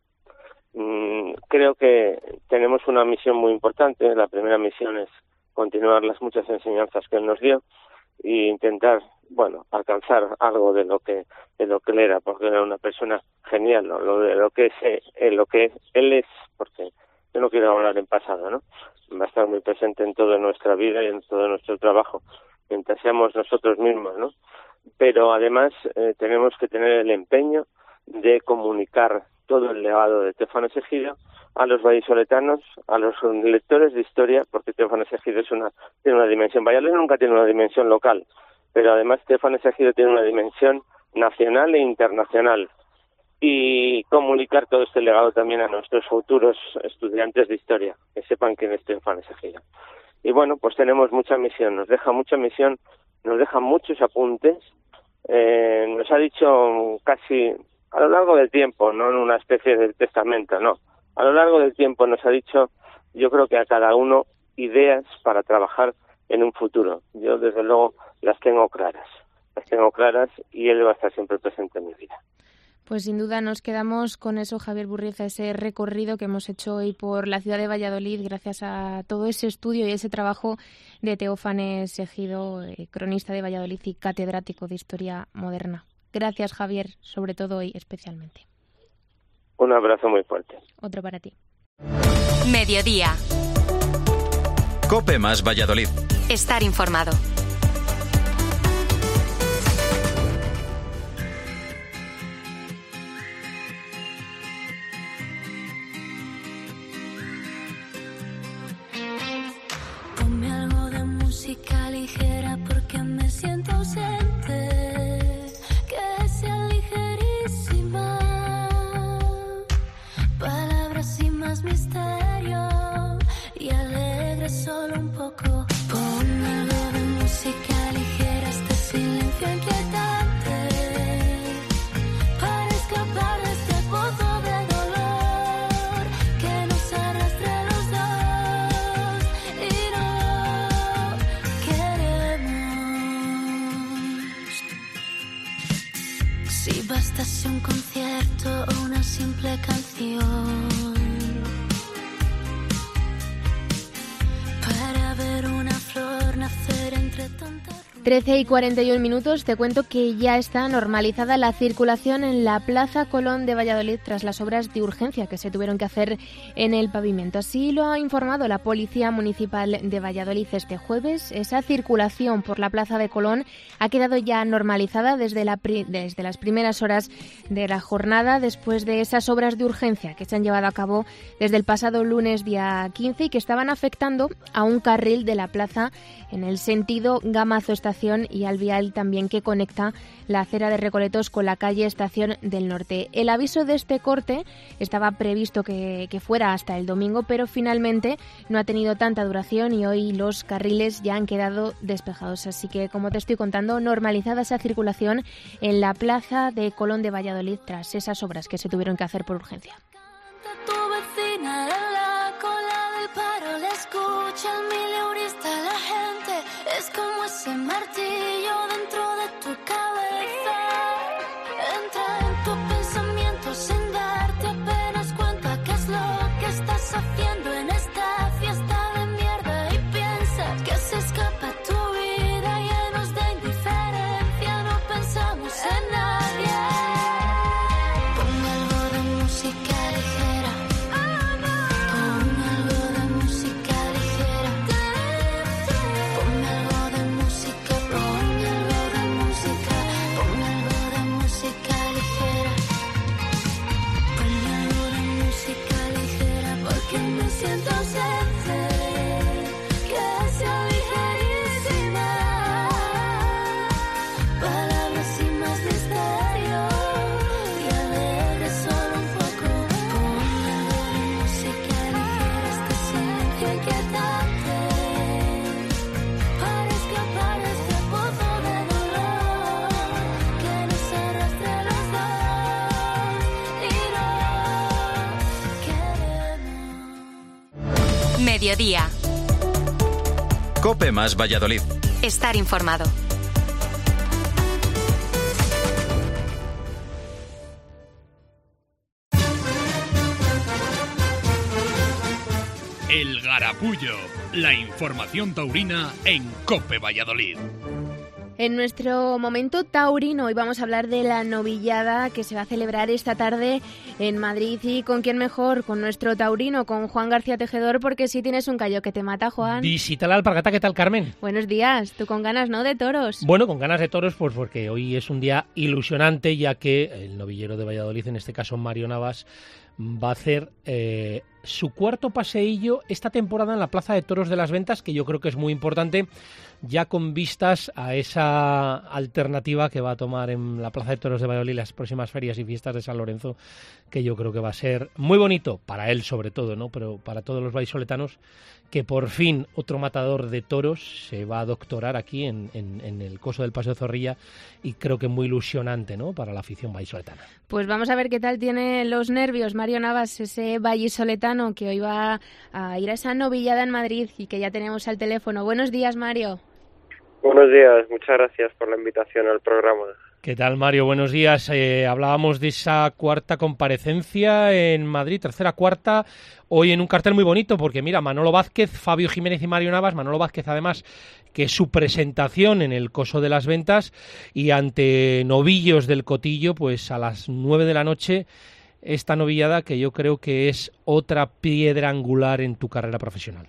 Mm, creo que tenemos una misión muy importante. La primera misión es continuar las muchas enseñanzas que él nos dio e intentar, bueno, alcanzar algo de lo que de lo que él era, porque era una persona genial, ¿no? Lo de lo que es eh, lo que él es, porque yo no quiero hablar en pasado, ¿no? Va a estar muy presente en toda nuestra vida y en todo nuestro trabajo, mientras seamos nosotros mismos, ¿no? Pero además eh, tenemos que tener el empeño de comunicar todo el legado de Teófanes Ejida a los vallisoletanos, a los lectores de historia, porque Teófanes Ejida es una, tiene una dimensión. Valladolid nunca tiene una dimensión local, pero además Teófanes Ejida tiene una dimensión nacional e internacional. Y comunicar todo este legado también a nuestros futuros estudiantes de historia, que sepan quién es Teófanes Ejida. Y bueno, pues tenemos mucha misión, nos deja mucha misión, nos deja muchos apuntes, eh, nos ha dicho casi a lo largo del tiempo, no en una especie de testamento, no, a lo largo del tiempo nos ha dicho, yo creo que a cada uno, ideas para trabajar en un futuro. Yo desde luego las tengo claras, las tengo claras y él va a estar siempre presente en mi vida. Pues sin duda nos quedamos con eso, Javier Burrieza, ese recorrido que hemos hecho hoy por la ciudad de Valladolid gracias a todo ese estudio y ese trabajo de Teófanes Ejido, eh, cronista de Valladolid y catedrático de Historia Moderna. Gracias, Javier, sobre todo hoy especialmente. Un abrazo muy fuerte. Otro para ti. Mediodía. COPE más Valladolid. Estar informado. Música ligera porque me siento ausente, que sea ligerísima, palabras sin más misterio y alegre solo un poco. Pon algo de música ligera, este silencio inquietante, para escapar de este pozo de dolor que nos arrastra los dos y no si bastase un concierto o una simple canción para ver una flor nacer entre tantas ruinas. trece y cuarenta y un minutos, te cuento que ya está normalizada la circulación en la Plaza Colón de Valladolid tras las obras de urgencia que se tuvieron que hacer en el pavimento. Así lo ha informado la Policía Municipal de Valladolid este jueves. Esa circulación por la Plaza de Colón ha quedado ya normalizada desde, la pri- desde las primeras horas de la jornada, después de esas obras de urgencia que se han llevado a cabo desde el pasado lunes día quince y que estaban afectando a un carril de la plaza en el sentido Gamazo Estación y al vial también que conecta la acera de Recoletos con la calle Estación del Norte. El aviso de este corte estaba previsto que, que fuera hasta el domingo, pero finalmente no ha tenido tanta duración y hoy los carriles ya han quedado despejados. Así que, como te estoy contando, normalizada esa circulación en la Plaza de Colón de Valladolid tras esas obras que se tuvieron que hacer por urgencia. Tu vecina en la cola del paro le escucha el mileurista, la gente es como ese martillo dentro de tu cabeza. Entra en tu pensamiento sin darte apenas cuenta qué es lo que estás haciendo en esta fiesta de mierda y piensas que se escapa tu vida llenos de indiferencia, no pensamos en nadie. Ponme algo de música ligera. Ponme algo de música ligera. Ponme algo de música, ponme algo de música, ponme algo de música ligera. Ponme algo de música ligera porque me siento ausente, que sea ligerísima. Palabras sin más misterio y alegre solo un poco. Ponme algo de música ligera, este silencio inquietante, para escapar de este pozo de dolor que nos arrastra a los dos y no queremos. Mediodía. Cope más Valladolid. Estar informado. El Garapullo, la información taurina en Cope Valladolid. En nuestro momento taurino hoy vamos a hablar de la novillada que se va a celebrar esta tarde en Madrid. ¿Y con quién mejor? Con nuestro taurino, con Juan García Tejedor, porque sí tienes un callo que te mata, Juan. Visita la alpargata, ¿qué tal, Carmen? Buenos días, tú con ganas, ¿no?, de toros. Bueno, con ganas de toros, pues porque hoy es un día ilusionante, ya que el novillero de Valladolid, en este caso Mario Navas, va a hacer eh, su cuarto paseillo esta temporada en la Plaza de Toros de las Ventas, que yo creo que es muy importante, ya con vistas a esa alternativa que va a tomar en la Plaza de Toros de Valladolid las próximas ferias y fiestas de San Lorenzo, que yo creo que va a ser muy bonito, para él sobre todo, ¿no?, pero para todos los vallisoletanos, que por fin otro matador de toros se va a doctorar aquí en, en, en el coso del Paseo Zorrilla, y creo que muy ilusionante, ¿no?, para la afición vallisoletana. Pues vamos a ver qué tal tiene los nervios Mario Navas, ese vallisoletano que hoy va a ir a esa novillada en Madrid y que ya tenemos al teléfono. Buenos días, Mario. Buenos días, muchas gracias por la invitación al programa. ¿Qué tal, Mario? Buenos días. Eh, hablábamos de esa cuarta comparecencia en Madrid, tercera, cuarta, hoy en un cartel muy bonito, porque mira, Manolo Vázquez, Fabio Jiménez y Mario Navas. Manolo Vázquez, además, que es su presentación en el Coso de las Ventas, y ante novillos del Cotillo, pues a las nueve de la noche, esta novillada que yo creo que es otra piedra angular en tu carrera profesional.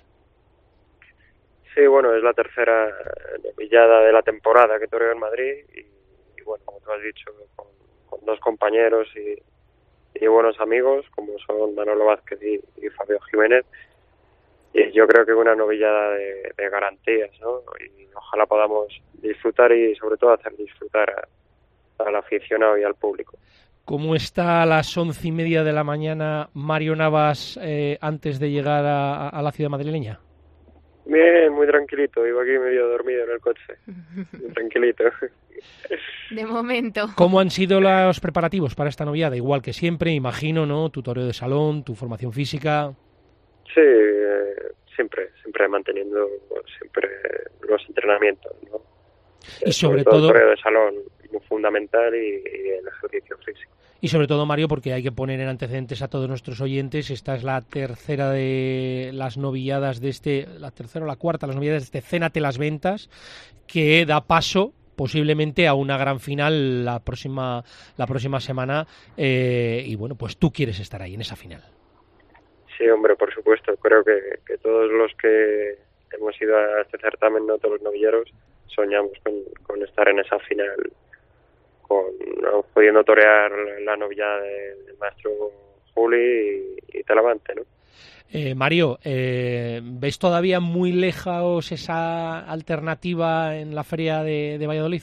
Sí, bueno, es la tercera novillada de la temporada que toreo en Madrid y, y bueno, como tú has dicho, con, con dos compañeros y, y buenos amigos como son Manolo Vázquez y, y Fabio Jiménez, y yo creo que es una novillada de, de garantías, ¿no? Y ojalá podamos disfrutar y sobre todo hacer disfrutar a, al aficionado y al público. ¿Cómo está a las once y media de la mañana Mario Navas eh, antes de llegar a, a la ciudad madrileña? Bien, muy tranquilito, iba aquí medio dormido en el coche, muy tranquilito. De momento. ¿Cómo han sido los preparativos para esta novillada? Igual que siempre, imagino, ¿no? Tu toreo de salón, tu formación física. Sí, eh, siempre, siempre manteniendo siempre los entrenamientos, ¿no? Y sobre, sobre todo, todo el toreo de salón, muy fundamental, y, y el ejercicio físico. y sobre todo, Mario, porque hay que poner en antecedentes a todos nuestros oyentes, esta es la tercera de las novilladas de este, la tercera o la cuarta, las novilladas de este Cénate las Ventas, que da paso posiblemente a una gran final la próxima la próxima semana, eh, y bueno, pues tú quieres estar ahí en esa final. Sí, hombre, por supuesto. Creo que, que todos los que hemos ido a este certamen, no todos los novilleros, soñamos con, con estar en esa final, con ¿no? pudiendo torear la novillada del de maestro Juli y, y Talavante, ¿no? Eh, Mario, eh, ¿ves todavía muy lejos esa alternativa en la feria de, de Valladolid?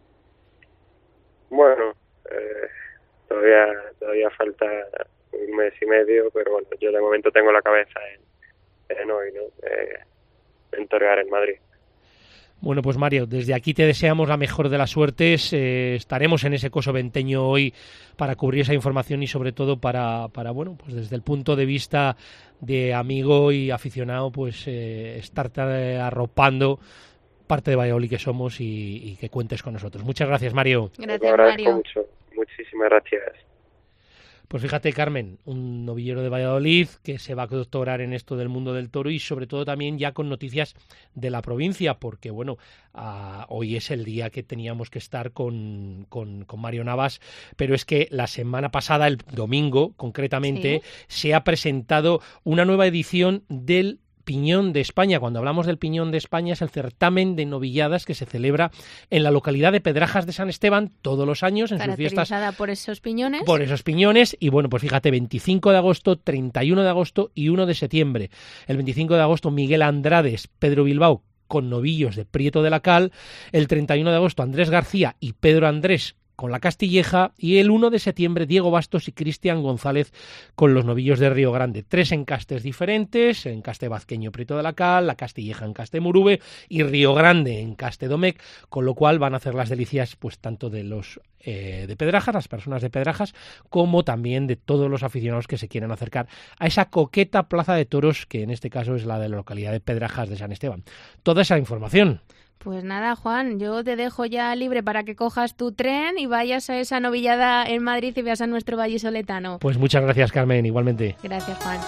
Bueno, eh, todavía todavía falta un mes y medio, pero bueno, yo de momento tengo la cabeza en, en hoy, ¿no? Eh, en torear en Madrid. Bueno, pues Mario, desde aquí te deseamos la mejor de las suertes. Eh, estaremos en ese coso venteño hoy para cubrir esa información y sobre todo para, para bueno, pues desde el punto de vista de amigo y aficionado, pues eh, estarte arropando parte de Valladolid que somos y, y que cuentes con nosotros. Muchas gracias, Mario. Gracias, Mario. Mucho. Muchísimas gracias. Pues fíjate, Carmen, un novillero de Valladolid que se va a doctorar en esto del mundo del toro y sobre todo también ya con noticias de la provincia, porque bueno, uh, hoy es el día que teníamos que estar con, con, con Mario Navas, pero es que la semana pasada, el domingo concretamente, ¿sí?, se ha presentado una nueva edición del Piñón de España. Cuando hablamos del Piñón de España es el certamen de novilladas que se celebra en la localidad de Pedrajas de San Esteban todos los años en sus fiestas. Caracterizada por esos piñones. Por esos piñones y bueno, pues fíjate, veinticinco de agosto, treinta y uno de agosto y uno de septiembre. El veinticinco de agosto Miguel Andrades, Pedro Bilbao con novillos de Prieto de la Cal. El treinta y uno de agosto Andrés García y Pedro Andrés con la Castilleja, y el uno de septiembre Diego Bastos y Cristian González con los novillos de Río Grande. Tres encastes diferentes, encaste Vazqueño Prieto de la Cal, la Castilleja encaste Murube y Río Grande encaste Domecq, con lo cual van a hacer las delicias pues tanto de los eh, de Pedrajas, las personas de Pedrajas, como también de todos los aficionados que se quieran acercar a esa coqueta plaza de toros, que en este caso es la de la localidad de Pedrajas de San Esteban. Toda esa información. Pues nada, Juan, yo te dejo ya libre para que cojas tu tren y vayas a esa novillada en Madrid y veas a nuestro vallisoletano. Pues muchas gracias, Carmen, igualmente. Gracias, Juan.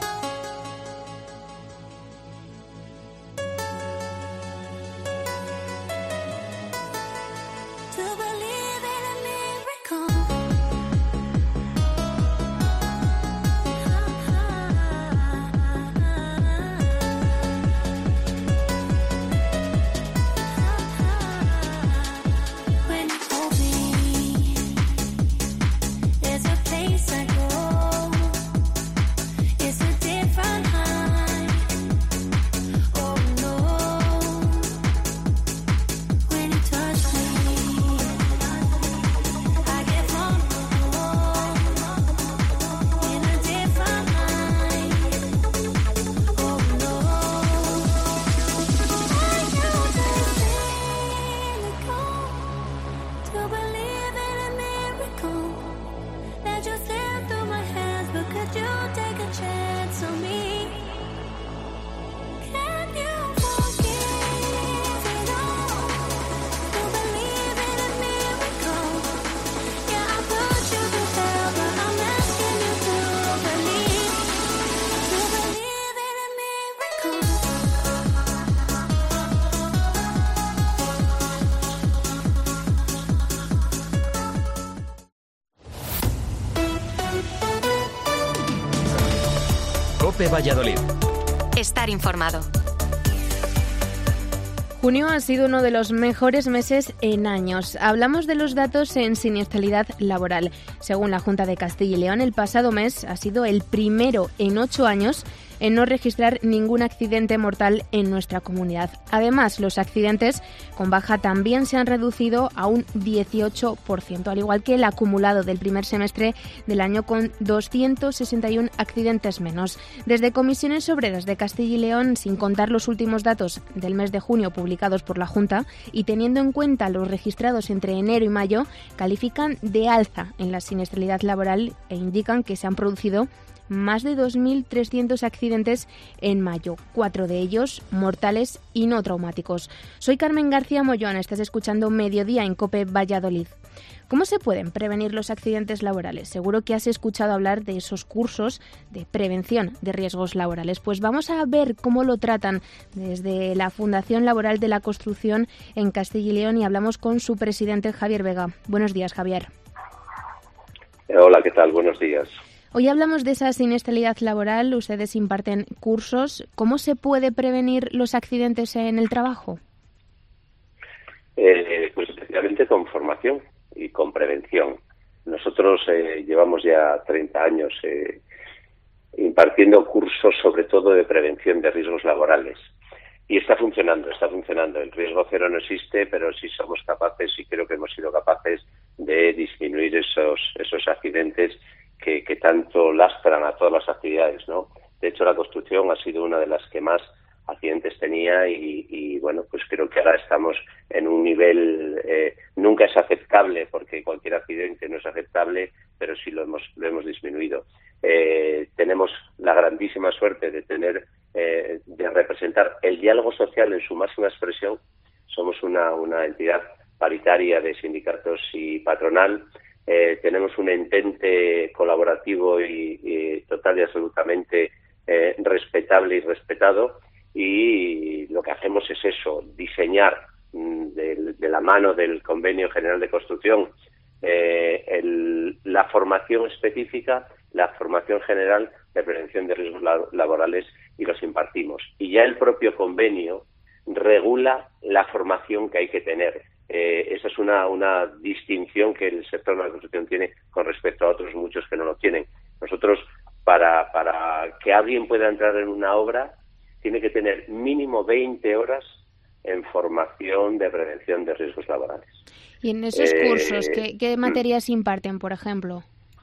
COPE Valladolid. Estar informado. Junio ha sido uno de los mejores meses en años. Hablamos de los datos en siniestralidad laboral. Según la Junta de Castilla y León, el pasado mes ha sido el primero en ocho años en no registrar ningún accidente mortal en nuestra comunidad. Además, los accidentes con baja también se han reducido a un dieciocho por ciento, al igual que el acumulado del primer semestre del año, con doscientos sesenta y uno accidentes menos. Desde Comisiones Obreras de Castilla y León, sin contar los últimos datos del mes de junio publicados por la Junta y teniendo en cuenta los registrados entre enero y mayo, califican de alza en la siniestralidad laboral e indican que se han producido más de dos mil trescientos accidentes en mayo, cuatro de ellos mortales y no traumáticos. Soy Carmen García Moyona, estás escuchando Mediodía en COPE Valladolid. ¿Cómo se pueden prevenir los accidentes laborales? Seguro que has escuchado hablar de esos cursos de prevención de riesgos laborales. Pues vamos a ver cómo lo tratan desde la Fundación Laboral de la Construcción en Castilla y León y hablamos con su presidente, Javier Vega. Buenos días, Javier. Hola, ¿qué tal? Buenos días. Hoy hablamos de esa siniestralidad laboral. Ustedes imparten cursos. ¿Cómo se puede prevenir los accidentes en el trabajo? Eh, pues especialmente con formación y con prevención. Nosotros eh, llevamos ya treinta años eh, impartiendo cursos sobre todo de prevención de riesgos laborales. Y está funcionando, está funcionando. El riesgo cero no existe, pero sí somos capaces, y creo que hemos sido capaces, de disminuir esos esos accidentes que, que tanto lastran a todas las actividades, ¿no? De hecho, la construcción ha sido una de las que más accidentes tenía y, y bueno, pues creo que ahora estamos en un nivel, eh, nunca es aceptable porque cualquier accidente no es aceptable, pero sí lo hemos, lo hemos disminuido. Eh, tenemos la grandísima suerte de tener, eh, de representar el diálogo social en su máxima expresión. Somos una, una entidad paritaria de sindicatos y patronal. Eh, tenemos un entente colaborativo y, y total y absolutamente eh, respetable y respetado. Y lo que hacemos es eso, diseñar de, de la mano del Convenio General de Construcción eh, el, la formación específica, la formación general de prevención de riesgos laborales y los impartimos. Y ya el propio convenio regula la formación que hay que tener. Eh, esa es una, una distinción que el sector de la construcción tiene con respecto a otros muchos que no lo tienen. Nosotros, para, para que alguien pueda entrar en una obra, tiene que tener mínimo veinte horas en formación de prevención de riesgos laborales. Y en esos eh, cursos, ¿qué, qué materias imparten, por ejemplo?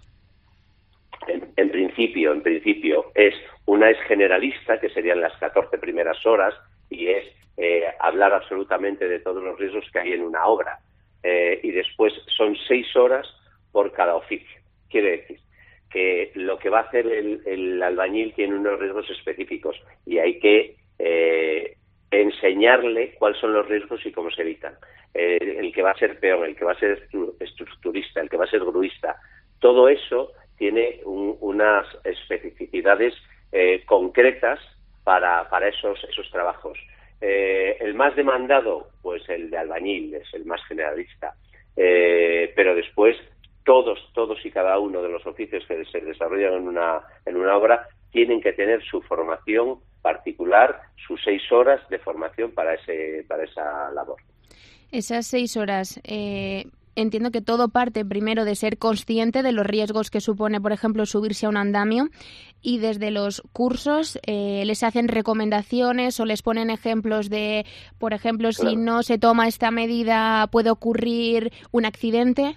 En, en principio, en principio, es una es generalista, que serían las catorce primeras horas, y es eh, hablar absolutamente de todos los riesgos que hay en una obra. Eh, y después son seis horas por cada oficio. Quiere decir que lo que va a hacer el, el albañil tiene unos riesgos específicos y hay que eh, enseñarle cuáles son los riesgos y cómo se evitan. Eh, el que va a ser peón, el que va a ser estructurista, el que va a ser gruista, todo eso tiene un, unas especificidades eh, concretas para, para esos, esos trabajos. Eh, el más demandado, pues el de albañil, es el más generalista, eh, pero después todos, todos y cada uno de los oficios que se desarrollan en una, en una obra tienen que tener su formación particular, sus seis horas de formación para ese, para esa labor. Esas seis horas, eh, entiendo que todo parte primero de ser consciente de los riesgos que supone, por ejemplo, subirse a un andamio, y desde los cursos eh, les hacen recomendaciones o les ponen ejemplos de, por ejemplo, claro, si no se toma esta medida puede ocurrir un accidente.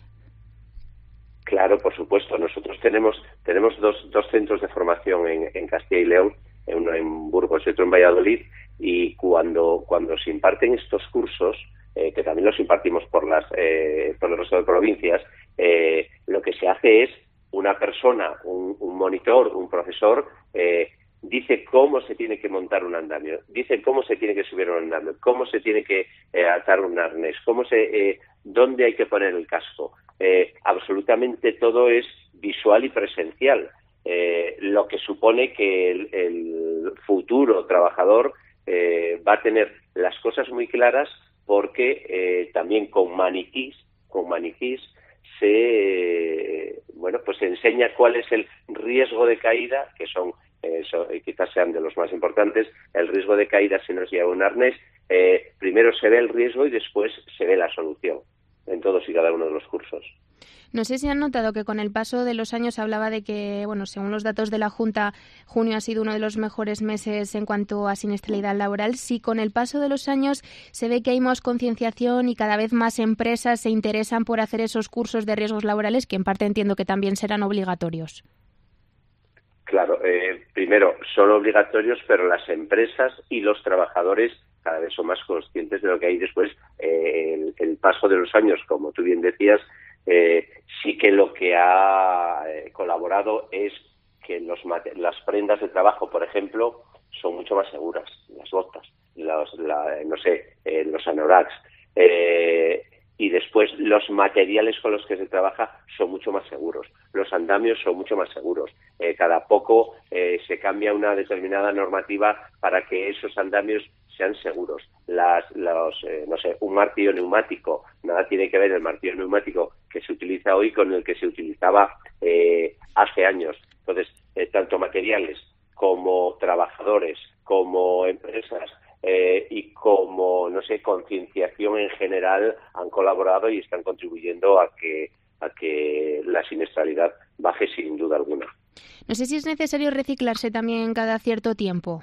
Claro, por supuesto. Nosotros tenemos tenemos dos, dos centros de formación en, en Castilla y León, uno en Burgos y otro en Valladolid, y cuando cuando se imparten estos cursos, eh, que también los impartimos por las eh, por el resto de provincias, eh, lo que se hace es una persona, un, un monitor, un profesor, eh, dice cómo se tiene que montar un andamio, dice cómo se tiene que subir un andamio, cómo se tiene que eh, atar un arnés, cómo se, eh, dónde hay que poner el casco. Eh, absolutamente todo es visual y presencial, eh, lo que supone que el, el futuro trabajador eh, va a tener las cosas muy claras porque eh, también con maniquís, con maniquís se eh, bueno pues se enseña cuál es el riesgo de caída, que son eh, so, quizás sean de los más importantes, el riesgo de caída si no se lleva un arnés. Eh, primero se ve el riesgo y después se ve la solución en todos y cada uno de los cursos. No sé si han notado que con el paso de los años hablaba de que, bueno, según los datos de la Junta, junio ha sido uno de los mejores meses en cuanto a siniestralidad laboral. Si con el paso de los años se ve que hay más concienciación y cada vez más empresas se interesan por hacer esos cursos de riesgos laborales, que en parte entiendo que también serán obligatorios. Claro, eh, primero son obligatorios, pero las empresas y los trabajadores cada vez son más conscientes de lo que hay después. Eh, el, el paso de los años, como tú bien decías, eh, sí que lo que ha eh, colaborado es que los las prendas de trabajo, por ejemplo, son mucho más seguras, las botas, los, la, no sé, eh, los anoraks, eh, y después los materiales con los que se trabaja son mucho más seguros, los andamios son mucho más seguros. Eh, cada poco eh, se cambia una determinada normativa para que esos andamios sean seguros. Las, los, eh, no sé, un martillo neumático, nada tiene que ver el martillo neumático que se utiliza hoy con el que se utilizaba eh, hace años. Entonces, eh, tanto materiales como trabajadores, como empresas, Eh, y como, no sé, concienciación en general han colaborado y están contribuyendo a que a que la siniestralidad baje sin duda alguna. No sé si es necesario reciclarse también cada cierto tiempo.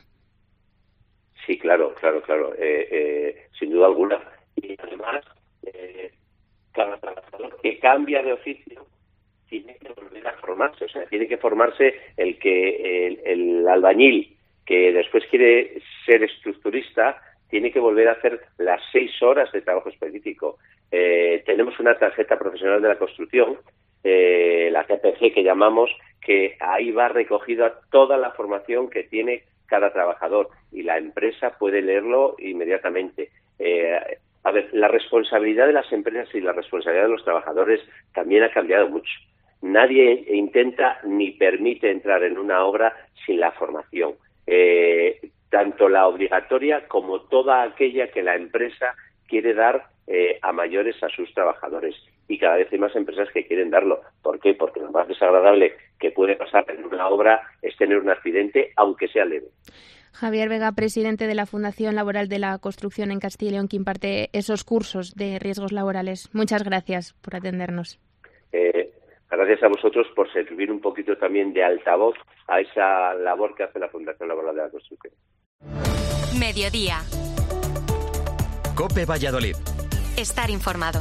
Sí, claro, claro, claro, eh, eh, sin duda alguna. Y además, eh, cada trabajador que cambia de oficio tiene que volver a formarse, o sea, tiene que formarse el que el, el albañil que después quiere ser estructurista, tiene que volver a hacer las seis horas de trabajo específico. Eh, tenemos una tarjeta profesional de la construcción, eh, la T P G que llamamos, que ahí va recogida toda la formación que tiene cada trabajador y la empresa puede leerlo inmediatamente. Eh, a ver, la responsabilidad de las empresas y la responsabilidad de los trabajadores también ha cambiado mucho. Nadie intenta ni permite entrar en una obra sin la formación. Eh, tanto la obligatoria como toda aquella que la empresa quiere dar eh, a mayores a sus trabajadores. Y cada vez hay más empresas que quieren darlo. ¿Por qué? Porque lo más desagradable que puede pasar en una obra es tener un accidente, aunque sea leve. Javier Vega, presidente de la Fundación Laboral de la Construcción en Castilla y León, que imparte esos cursos de riesgos laborales. Muchas gracias por atendernos. Eh, Gracias a vosotros por servir un poquito también de altavoz a esa labor que hace la Fundación Laboral de la Construcción. Mediodía. COPE Valladolid. Estar informado.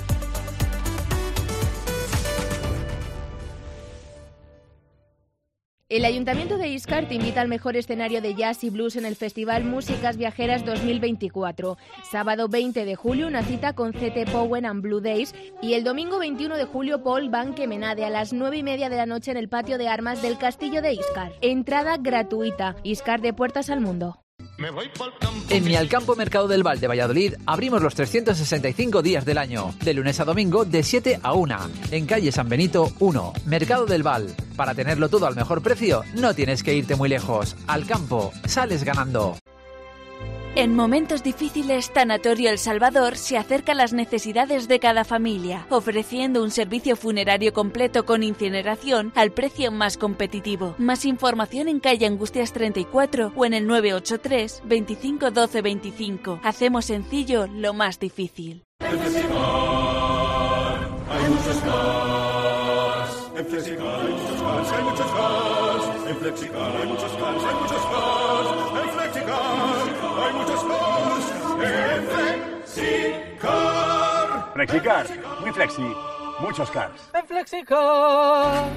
El Ayuntamiento de Íscar te invita al mejor escenario de jazz y blues en el Festival Músicas Viajeras dos mil veinticuatro. Sábado veinte de julio, una cita con C T Powen and Blue Days, y el domingo veintiuno de julio, Paul Van Kemenade a las nueve y media de la noche en el patio de armas del Castillo de Íscar. Entrada gratuita. Íscar, de puertas al mundo. En Mi Alcampo Mercado del Val de Valladolid abrimos los trescientos sesenta y cinco días del año, de lunes a domingo de siete a una, en calle San Benito uno, Mercado del Val. Para tenerlo todo al mejor precio, no tienes que irte muy lejos. Alcampo, sales ganando. En momentos difíciles, Tanatorio El Salvador se acerca a las necesidades de cada familia, ofreciendo un servicio funerario completo con incineración al precio más competitivo. Más información en calle Angustias treinta y cuatro o en el nueve ocho tres, veinticinco doce veinticinco. Hacemos sencillo lo más difícil. En Flexicar hay muchos cars. En Flexicar hay muchos cars, hay muchos cars. En Flexicar hay muchos cars, hay muchos cars. En Flexicar hay muchos cars. En Flexicar. Flexicar, muy flexi, muchos cars. En Flexicar.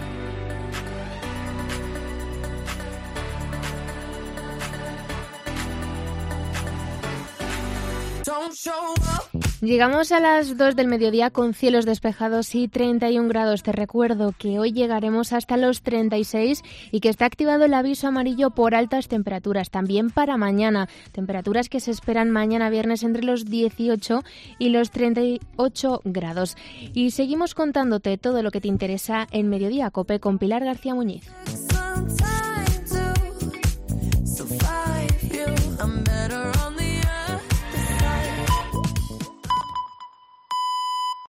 Llegamos a las dos del mediodía con cielos despejados y treinta y un grados. Te recuerdo que hoy llegaremos hasta los treinta y seis y que está activado el aviso amarillo por altas temperaturas. También para mañana, temperaturas que se esperan mañana viernes entre los dieciocho y los treinta y ocho grados. Y seguimos contándote todo lo que te interesa en Mediodía COPE con Pilar García Muñiz. I'm better